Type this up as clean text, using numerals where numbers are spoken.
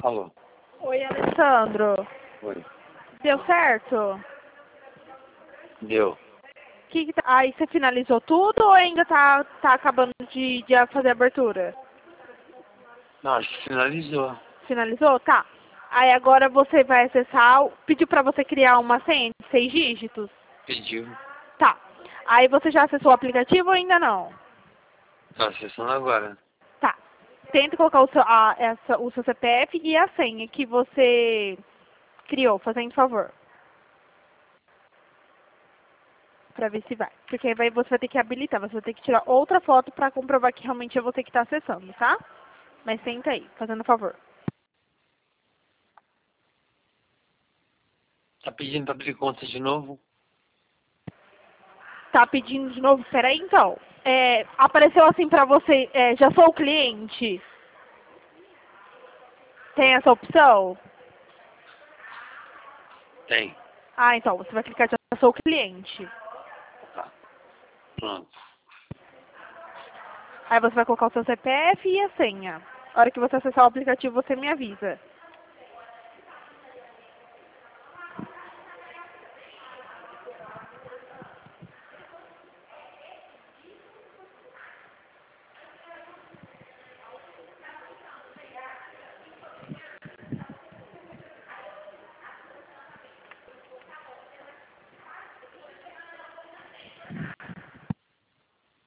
Alô? Oi, Alessandro. Oi. Deu certo? Deu. Aí você finalizou tudo ou ainda tá acabando de fazer a abertura? Não, acho que finalizou. Finalizou? Tá. Aí agora você vai acessar, pediu pra você criar uma senha de 6 dígitos? Pediu. Tá. Aí você já acessou o aplicativo ou ainda não? Tá acessando agora. Tá. Tenta colocar o seu CPF e a senha que você criou, fazendo favor. Pra ver se vai. Porque aí você vai ter que habilitar, você vai ter que tirar outra foto pra comprovar que realmente é você que tá acessando, tá? Mas tenta aí, fazendo favor. Tá pedindo pra abrir conta de novo? Tá pedindo de novo? Peraí então. Apareceu assim pra você, já sou o cliente? Tem essa opção? Tem. Ah, então, você vai clicar de já sou o cliente. Tá. Pronto. Aí você vai colocar o seu CPF e a senha. A hora que você acessar o aplicativo, você me avisa.